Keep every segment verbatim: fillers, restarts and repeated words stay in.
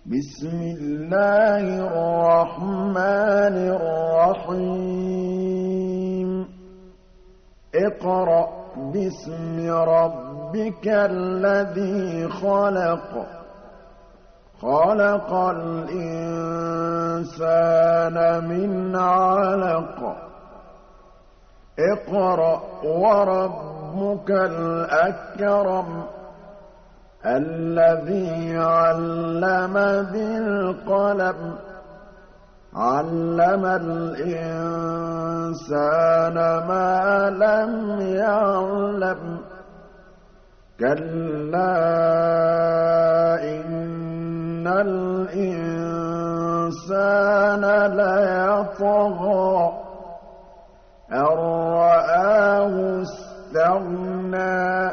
بسم الله الرحمن الرحيم اقرأ باسم ربك الذي خلق خلق الإنسان من علق اقرأ وربك الأكرم الذي علم بالقلم علم الإنسان ما لم يعلم كلا إن الإنسان ليطغى أن رآه استغنى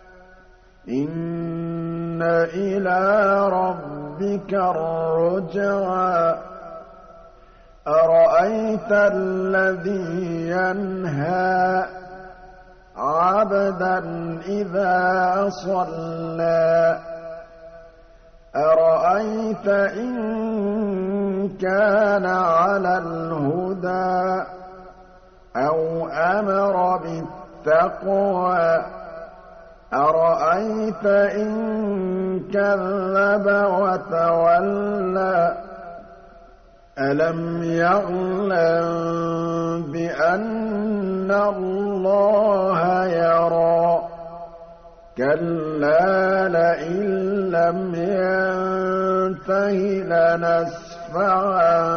إن إلى ربك الرجعى أرأيت الذي ينهى عبدا إذا صلى أرأيت إن كان على الهدى أو أمر بالتقوى أرأيت إن كذب وتولى ألم يعلم بأن الله يرى كلا لئن لم ينته لنسفعا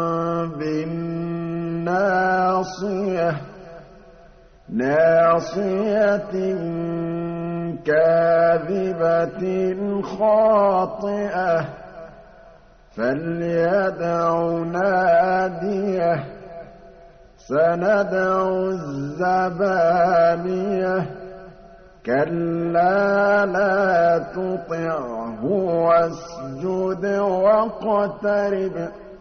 بالناصية ناصية كاذبة خاطئة فليدع ناديه سندع الزبانية كلا لا تطعه واسجد واقترب